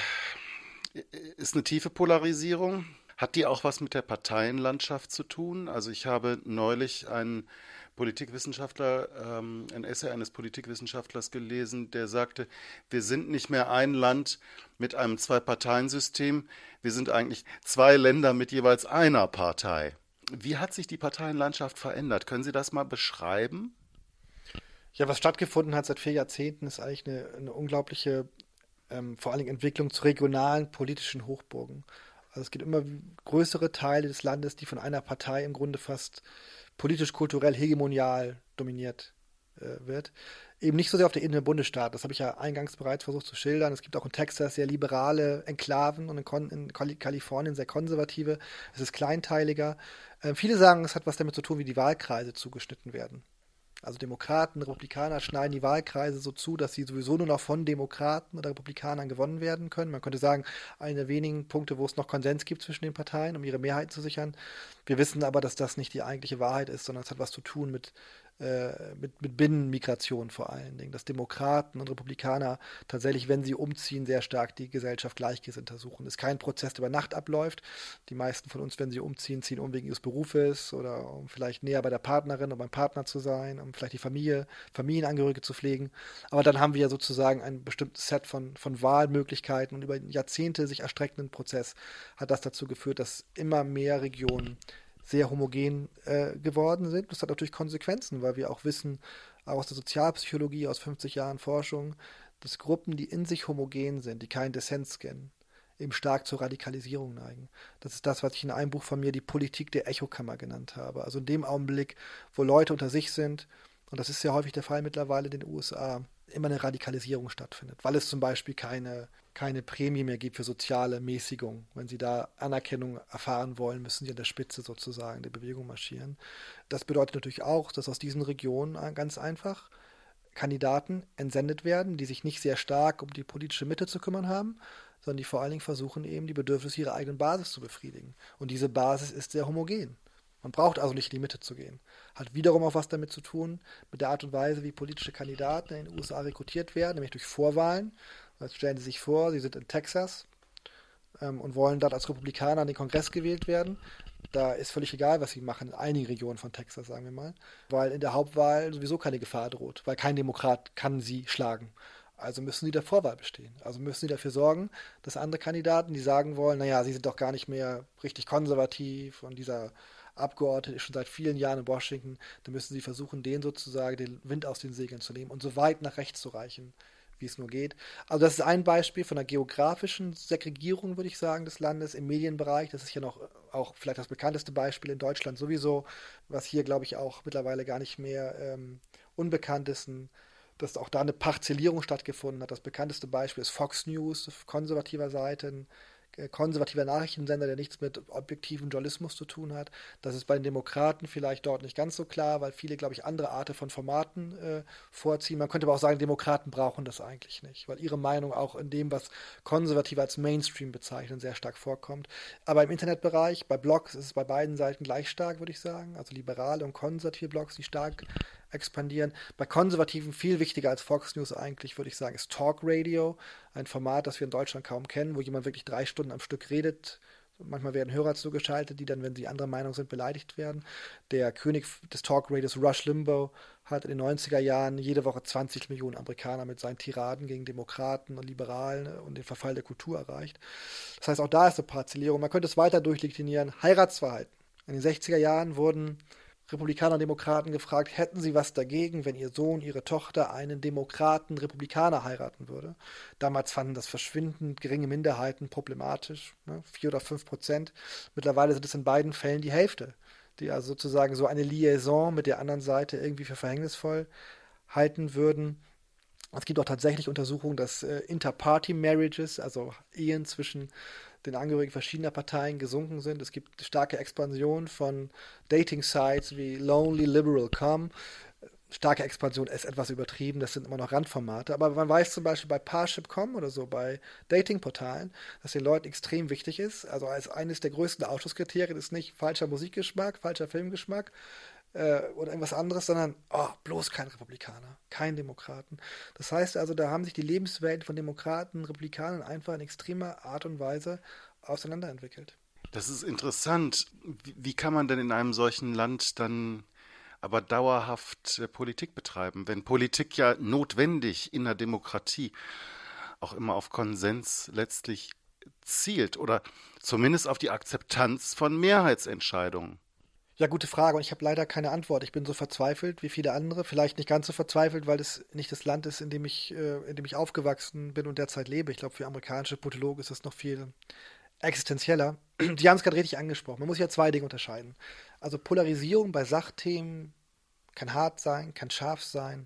ist eine tiefe Polarisierung. Hat die auch was mit der Parteienlandschaft zu tun? Also ich habe neulich ein Essay eines Politikwissenschaftlers gelesen, der sagte, wir sind nicht mehr ein Land mit einem Zwei-Parteien-System, wir sind eigentlich 2 Länder mit jeweils einer Partei. Wie hat sich die Parteienlandschaft verändert? Können Sie das mal beschreiben? Ja, was stattgefunden hat seit 4 Jahrzehnten, ist eigentlich eine unglaubliche vor allen Dingen Entwicklung zu regionalen politischen Hochburgen. Also es gibt immer größere Teile des Landes, die von einer Partei im Grunde fast politisch-kulturell hegemonial dominiert wird. Eben nicht so sehr auf der Ebene der Bundesstaaten. Das habe ich ja eingangs bereits versucht zu schildern. Es gibt auch in Texas sehr liberale Enklaven und in Kalifornien sehr konservative. Es ist kleinteiliger. Viele sagen, es hat was damit zu tun, wie die Wahlkreise zugeschnitten werden. Also Demokraten, Republikaner schneiden die Wahlkreise so zu, dass sie sowieso nur noch von Demokraten oder Republikanern gewonnen werden können. Man könnte sagen, eine der wenigen Punkte, wo es noch Konsens gibt zwischen den Parteien, um ihre Mehrheit zu sichern. Wir wissen aber, dass das nicht die eigentliche Wahrheit ist, sondern es hat was zu tun mit Binnenmigration vor allen Dingen, dass Demokraten und Republikaner tatsächlich, wenn sie umziehen, sehr stark die Gesellschaft Gleichgesinnter suchen. Es ist kein Prozess, der über Nacht abläuft. Die meisten von uns, wenn sie umziehen, ziehen um wegen ihres Berufes oder um vielleicht näher bei der Partnerin oder beim Partner zu sein, um vielleicht die Familienangehörige zu pflegen. Aber dann haben wir ja sozusagen ein bestimmtes Set von Wahlmöglichkeiten und über Jahrzehnte sich erstreckenden Prozess hat das dazu geführt, dass immer mehr Regionen sehr homogen geworden sind. Das hat natürlich Konsequenzen, weil wir auch wissen, auch aus der Sozialpsychologie, aus 50 Jahren Forschung, dass Gruppen, die in sich homogen sind, die keinen Dissens kennen, eben stark zur Radikalisierung neigen. Das ist das, was ich in einem Buch von mir die Politik der Echokammer genannt habe. Also in dem Augenblick, wo Leute unter sich sind, und das ist sehr häufig der Fall mittlerweile in den USA, immer eine Radikalisierung stattfindet, weil es zum Beispiel keine Prämie mehr gibt für soziale Mäßigung. Wenn sie da Anerkennung erfahren wollen, müssen sie an der Spitze sozusagen der Bewegung marschieren. Das bedeutet natürlich auch, dass aus diesen Regionen ganz einfach Kandidaten entsendet werden, die sich nicht sehr stark um die politische Mitte zu kümmern haben, sondern die vor allen Dingen versuchen, eben die Bedürfnisse ihrer eigenen Basis zu befriedigen. Und diese Basis ist sehr homogen. Man braucht also nicht in die Mitte zu gehen. Hat wiederum auch was damit zu tun, mit der Art und Weise, wie politische Kandidaten in den USA rekrutiert werden, nämlich durch Vorwahlen. Jetzt stellen Sie sich vor, Sie sind in Texas und wollen dort als Republikaner an den Kongress gewählt werden. Da ist völlig egal, was Sie machen, in einigen Regionen von Texas, sagen wir mal, weil in der Hauptwahl sowieso keine Gefahr droht, weil kein Demokrat kann Sie schlagen. Also müssen Sie der Vorwahl bestehen. Also müssen Sie dafür sorgen, dass andere Kandidaten, die sagen wollen, naja, Sie sind doch gar nicht mehr richtig konservativ und dieser Abgeordnete ist schon seit vielen Jahren in Washington, dann müssen Sie versuchen, denen sozusagen den Wind aus den Segeln zu nehmen und so weit nach rechts zu reichen, wie es nur geht. Also das ist ein Beispiel von einer geografischen Segregierung, würde ich sagen, des Landes im Medienbereich. Das ist ja noch auch vielleicht das bekannteste Beispiel in Deutschland sowieso, was hier, glaube ich, auch mittlerweile gar nicht mehr unbekannt ist, dass auch da eine Parzellierung stattgefunden hat. Das bekannteste Beispiel ist Fox News auf konservativer Seite, ein konservativer Nachrichtensender, der nichts mit objektivem Journalismus zu tun hat. Das ist bei den Demokraten vielleicht dort nicht ganz so klar, weil viele, glaube ich, andere Arten von Formaten vorziehen. Man könnte aber auch sagen, Demokraten brauchen das eigentlich nicht, weil ihre Meinung auch in dem, was Konservative als Mainstream bezeichnen, sehr stark vorkommt. Aber im Internetbereich, bei Blogs ist es bei beiden Seiten gleich stark, würde ich sagen. Also liberale und konservative Blogs, die stark expandieren. Bei Konservativen viel wichtiger als Fox News eigentlich, würde ich sagen, ist Talk Radio, ein Format, das wir in Deutschland kaum kennen, wo jemand wirklich 3 Stunden am Stück redet. Manchmal werden Hörer zugeschaltet, die dann, wenn sie anderer Meinung sind, beleidigt werden. Der König des Talk Radios, Rush Limbaugh, hat in den 90er Jahren jede Woche 20 Millionen Amerikaner mit seinen Tiraden gegen Demokraten und Liberalen und den Verfall der Kultur erreicht. Das heißt, auch da ist eine Parzellierung. Man könnte es weiter durchdeklinieren. Heiratsverhalten. In den 60er Jahren wurden Republikaner und Demokraten gefragt, hätten sie was dagegen, wenn ihr Sohn, ihre Tochter einen Demokraten, Republikaner heiraten würde. Damals fanden das verschwindend geringe Minderheiten problematisch, 4 oder 5%. Mittlerweile sind es in beiden Fällen die Hälfte, die also sozusagen so eine Liaison mit der anderen Seite irgendwie für verhängnisvoll halten würden. Es gibt auch tatsächlich Untersuchungen, dass Inter-Party-Marriages, also Ehen zwischen den Angehörigen verschiedener Parteien gesunken sind. Es gibt starke Expansion von Dating-Sites wie LonelyLiberal.com. Starke Expansion ist etwas übertrieben, das sind immer noch Randformate. Aber man weiß zum Beispiel bei Parship.com oder so, bei Dating-Portalen, dass den Leuten extrem wichtig ist. Also als eines der größten Ausschlusskriterien ist nicht falscher Musikgeschmack, falscher Filmgeschmack, oder irgendwas anderes, sondern bloß kein Republikaner, kein Demokraten. Das heißt also, da haben sich die Lebenswelten von Demokraten und Republikanern einfach in extremer Art und Weise auseinanderentwickelt. Das ist interessant. Wie kann man denn in einem solchen Land dann aber dauerhaft Politik betreiben, wenn Politik ja notwendig in der Demokratie auch immer auf Konsens letztlich zielt oder zumindest auf die Akzeptanz von Mehrheitsentscheidungen? Ja, gute Frage. Und ich habe leider keine Antwort. Ich bin so verzweifelt wie viele andere. Vielleicht nicht ganz so verzweifelt, weil es nicht das Land ist, in dem ich aufgewachsen bin und derzeit lebe. Ich glaube, für amerikanische Politologen ist das noch viel existenzieller. Die haben es gerade richtig angesprochen. Man muss ja 2 Dinge unterscheiden. Also Polarisierung bei Sachthemen kann hart sein, kann scharf sein,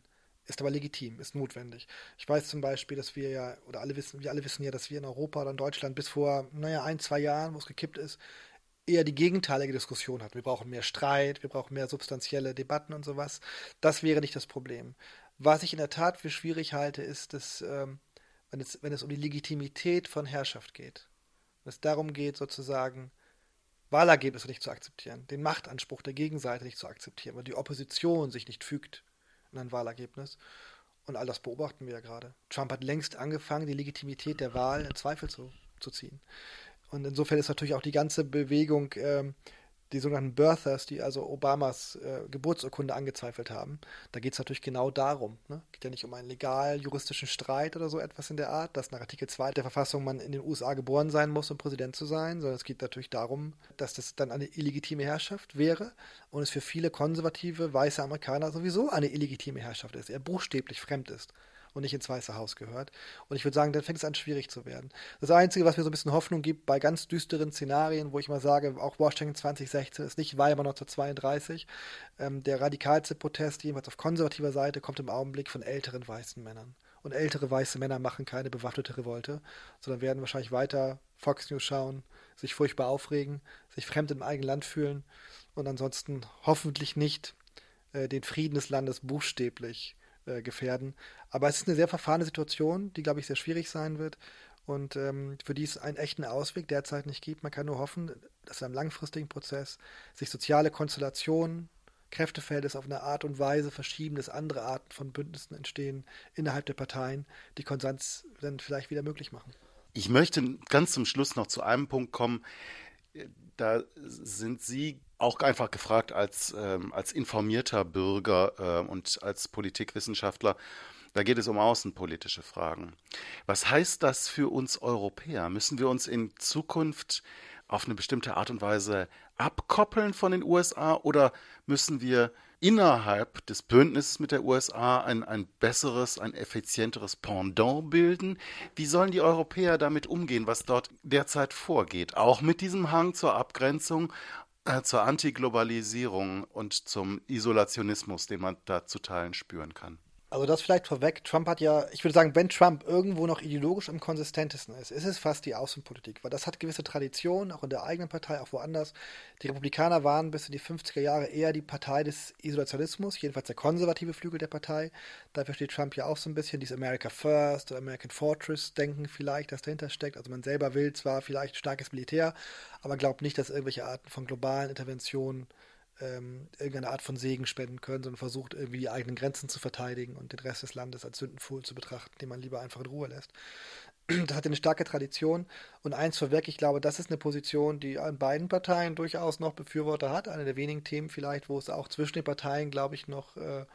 ist aber legitim, ist notwendig. Ich weiß zum Beispiel, dass wir alle wissen ja, dass wir in Europa oder in Deutschland bis vor, 1-2 Jahren, wo es gekippt ist, eher die gegenteilige Diskussion hatten. Wir brauchen mehr Streit, wir brauchen mehr substanzielle Debatten und sowas. Das wäre nicht das Problem. Was ich in der Tat für schwierig halte, ist, dass, wenn es um die Legitimität von Herrschaft geht, wenn es darum geht, sozusagen Wahlergebnisse nicht zu akzeptieren, den Machtanspruch der Gegenseite nicht zu akzeptieren, weil die Opposition sich nicht fügt in ein Wahlergebnis. Und all das beobachten wir ja gerade. Trump hat längst angefangen, die Legitimität der Wahl in Zweifel zu ziehen. Und insofern ist natürlich auch die ganze Bewegung, die sogenannten Birthers, die also Obamas Geburtsurkunde angezweifelt haben, da geht es natürlich genau darum. Ne? Geht ja nicht um einen legal-juristischen Streit oder so etwas in der Art, dass nach Artikel 2 der Verfassung man in den USA geboren sein muss, um Präsident zu sein, sondern es geht natürlich darum, dass das dann eine illegitime Herrschaft wäre und es für viele konservative, weiße Amerikaner sowieso eine illegitime Herrschaft ist, er buchstäblich fremd ist und nicht ins Weiße Haus gehört. Und ich würde sagen, dann fängt es an, schwierig zu werden. Das Einzige, was mir so ein bisschen Hoffnung gibt, bei ganz düsteren Szenarien, wo ich mal sage, auch Washington 2016 ist nicht Weimar 1932, der radikalste Protest, jedenfalls auf konservativer Seite, kommt im Augenblick von älteren weißen Männern. Und ältere weiße Männer machen keine bewaffnete Revolte, sondern werden wahrscheinlich weiter Fox News schauen, sich furchtbar aufregen, sich fremd im eigenen Land fühlen und ansonsten hoffentlich nicht den Frieden des Landes buchstäblich gefährden. Aber es ist eine sehr verfahrene Situation, die, glaube ich, sehr schwierig sein wird und für die es einen echten Ausweg derzeit nicht gibt. Man kann nur hoffen, dass in einem langfristigen Prozess sich soziale Konstellationen, Kräftefeldes auf eine Art und Weise verschieben, dass andere Arten von Bündnissen entstehen innerhalb der Parteien, die Konsens dann vielleicht wieder möglich machen. Ich möchte ganz zum Schluss noch zu einem Punkt kommen. Da sind Sie auch einfach gefragt als informierter Bürger und als Politikwissenschaftler. Da geht es um außenpolitische Fragen. Was heißt das für uns Europäer? Müssen wir uns in Zukunft auf eine bestimmte Art und Weise abkoppeln von den USA oder müssen wir innerhalb des Bündnisses mit der USA ein besseres, ein effizienteres Pendant bilden? Wie sollen die Europäer damit umgehen, was dort derzeit vorgeht? Auch mit diesem Hang zur Abgrenzung, zur Antiglobalisierung und zum Isolationismus, den man da zu Teilen spüren kann. Also das vielleicht vorweg, Trump hat ja, ich würde sagen, wenn Trump irgendwo noch ideologisch am konsistentesten ist es fast die Außenpolitik, weil das hat gewisse Traditionen, auch in der eigenen Partei, auch woanders. Die Republikaner waren bis in die 50er Jahre eher die Partei des Isolationismus, jedenfalls der konservative Flügel der Partei. Dafür steht Trump ja auch so ein bisschen dieses America First oder American Fortress-Denken vielleicht, das dahinter steckt. Also man selber will zwar vielleicht starkes Militär, aber glaubt nicht, dass irgendwelche Arten von globalen Interventionen irgendeine Art von Segen spenden können, sondern versucht irgendwie die eigenen Grenzen zu verteidigen und den Rest des Landes als Sündenpfuhl zu betrachten, den man lieber einfach in Ruhe lässt. Das hat eine starke Tradition und eins vorweg, ich glaube, das ist eine Position, die an beiden Parteien durchaus noch Befürworter hat. Eine der wenigen Themen vielleicht, wo es auch zwischen den Parteien, glaube ich, noch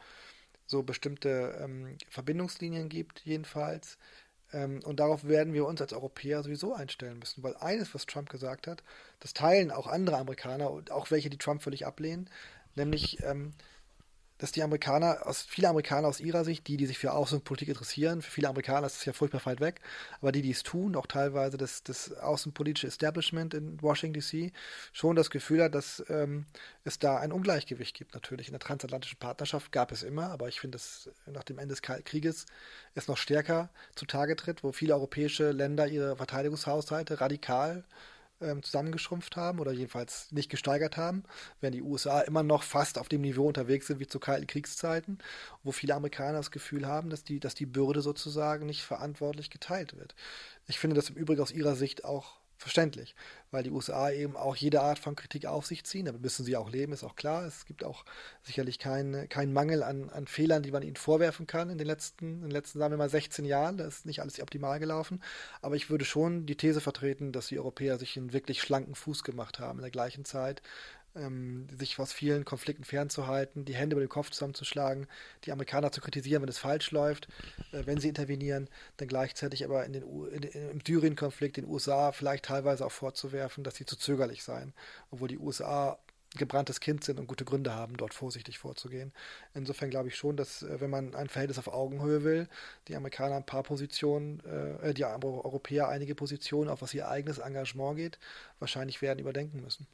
so bestimmte Verbindungslinien gibt, jedenfalls. Und darauf werden wir uns als Europäer sowieso einstellen müssen, weil eines, was Trump gesagt hat, das teilen auch andere Amerikaner und auch welche, die Trump völlig ablehnen, nämlich, dass viele Amerikaner aus ihrer Sicht, die sich für Außenpolitik interessieren, für viele Amerikaner ist es ja furchtbar weit weg, aber die es tun, auch teilweise das außenpolitische Establishment in Washington D.C., schon das Gefühl hat, dass es da ein Ungleichgewicht gibt. Natürlich in der transatlantischen Partnerschaft gab es immer, aber ich finde, dass nach dem Ende des Kalten Krieges es noch stärker zutage tritt, wo viele europäische Länder ihre Verteidigungshaushalte radikal zusammengeschrumpft haben oder jedenfalls nicht gesteigert haben, während die USA immer noch fast auf dem Niveau unterwegs sind wie zu kalten Kriegszeiten, wo viele Amerikaner das Gefühl haben, dass die Bürde sozusagen nicht verantwortlich geteilt wird. Ich finde das im Übrigen aus ihrer Sicht auch verständlich, weil die USA eben auch jede Art von Kritik auf sich ziehen. Damit müssen sie auch leben, ist auch klar. Es gibt auch sicherlich keinen Mangel an Fehlern, die man ihnen vorwerfen kann in den letzten, sagen wir mal, 16 Jahren. Da ist nicht alles optimal gelaufen. Aber ich würde schon die These vertreten, dass die Europäer sich einen wirklich schlanken Fuß gemacht haben in der gleichen Zeit, sich aus vielen Konflikten fernzuhalten, die Hände über den Kopf zusammenzuschlagen, die Amerikaner zu kritisieren, wenn es falsch läuft, wenn sie intervenieren, dann gleichzeitig aber im Syrien-Konflikt den USA vielleicht teilweise auch vorzuwerfen, dass sie zu zögerlich seien, obwohl die USA gebranntes Kind sind und gute Gründe haben, dort vorsichtig vorzugehen. Insofern glaube ich schon, dass wenn man ein Verhältnis auf Augenhöhe will, die Amerikaner ein paar Positionen, die Europäer einige Positionen, auf was ihr eigenes Engagement geht, wahrscheinlich werden überdenken müssen.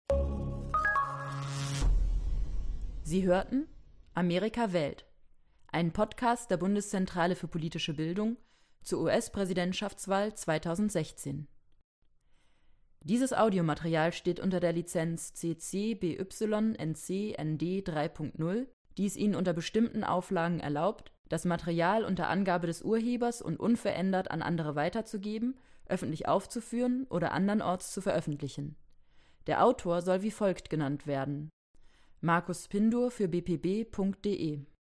Sie hörten Amerika Welt, ein Podcast der Bundeszentrale für politische Bildung zur US-Präsidentschaftswahl 2016. Dieses Audiomaterial steht unter der Lizenz CC BY NC ND 3.0, die es Ihnen unter bestimmten Auflagen erlaubt, das Material unter Angabe des Urhebers und unverändert an andere weiterzugeben, öffentlich aufzuführen oder andernorts zu veröffentlichen. Der Autor soll wie folgt genannt werden: Markus Pindur für bpb.de